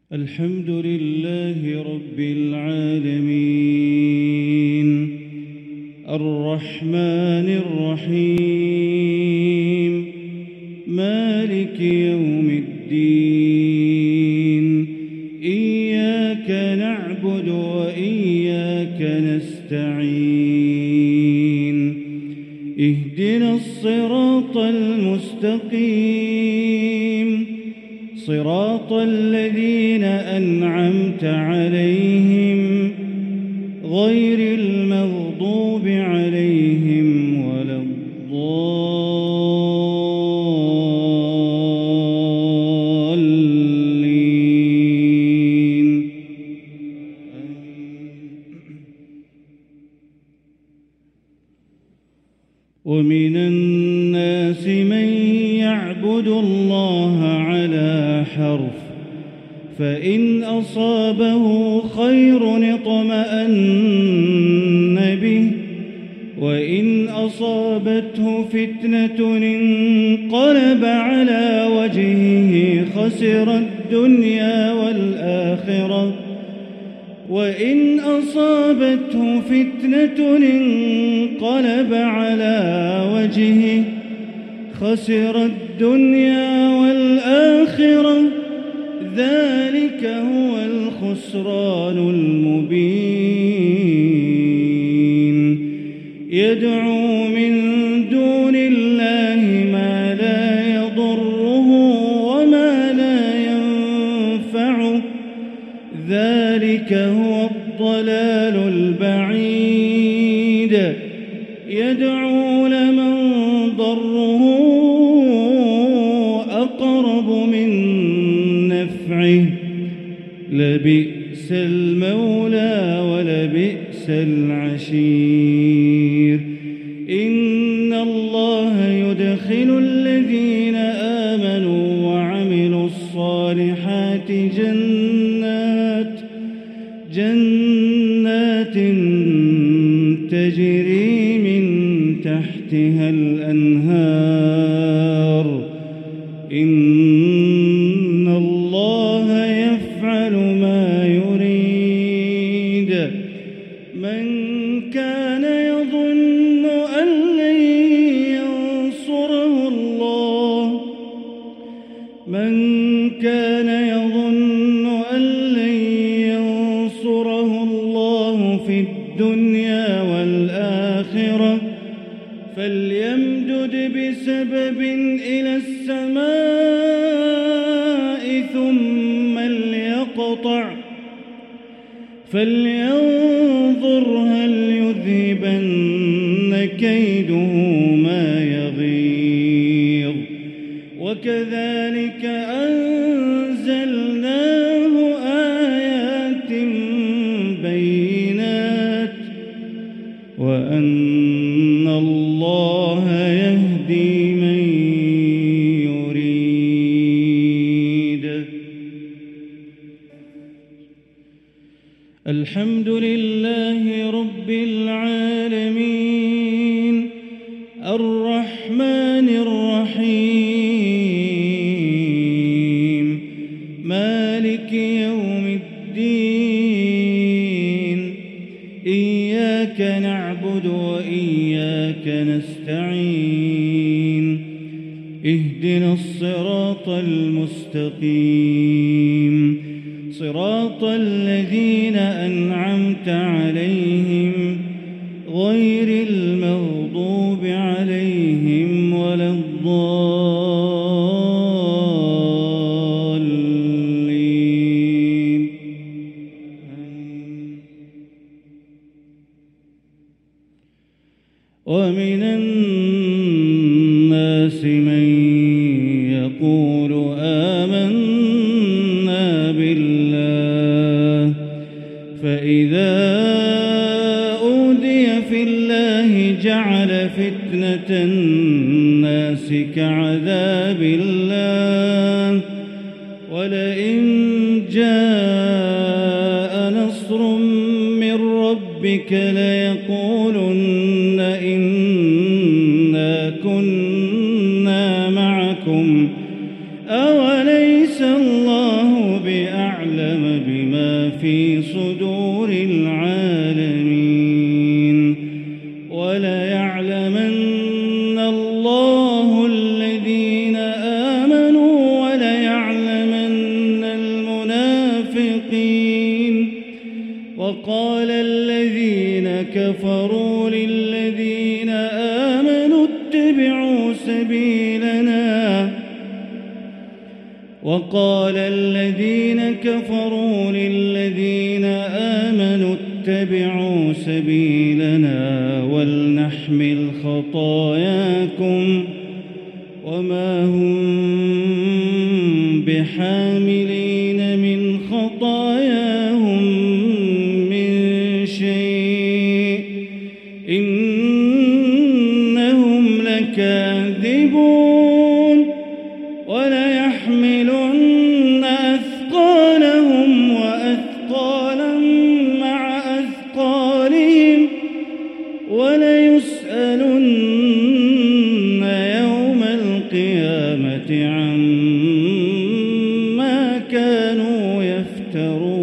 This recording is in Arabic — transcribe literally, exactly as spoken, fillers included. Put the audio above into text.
الحمد لله رب العالمين الرحمن الرحيم مالك يوم الدين إياك نعبد وإياك نستعين اهدنا الصراط المستقيم صراط الذين أنعمت عليهم غير المغضوب عليهم ولا الضالين. ومن الناس من يعبد الله على حرف فإن أصابه خير اطمأن به وإن أصابته فتنة انقلب على وجهه خسر الدنيا والآخرة وإن أصابته فتنة انقلب على وجهه خسر الدنيا والآخرة ذلك هو الخسران المبين. يدعو من دون الله ما لا يضره وما لا ينفعه ذلك هو الضلال البعيد. يدعو لمن ضره أقرب من نفعه لبئس المولى ولبئس العشير. إن الله يدخل الذين آمنوا وعملوا الصالحات جنات جنات تجري من تحتها الأنهار. إن الله يفعل ما يريد. من كان يظن أن لن ينصره الله من كان يظن أن لن ينصره الله في الدنيا والآخرة فليمدد بسبب إلى السماء ثم ليقطع فلينظر هل يذهبن كيده ما يغيظ. وكذلك أنزلناه آيات بينات وأن الله يهدي من يريد. الحمد لله رب العالمين الرحمن الرحيم مالك يوم الدين إياك نعبد وإياك نستعين اهدنا الصراط المستقيم صراط الذين أنعمت عليهم غير المغضوب عليهم ولا الضالين. ومن الناس من يقول آمنا بالله فإذا أوذي في الله جعل فتنة الناس كعذاب الله ولئن جاء نصر من ربك ليقولن إنا كنا معكم أوليس الله بأعلم وقال الذين كفروا للذين آمنوا اتبعوا سبيلنا ولنحمل خطاياكم وما هم بحاملين من خطاياهم من شيء إنهم لكاذبون وليحملن أثقالهم وأثقالا مع أثقالهم وليسألن يوم القيامة عما كانوا يفترون.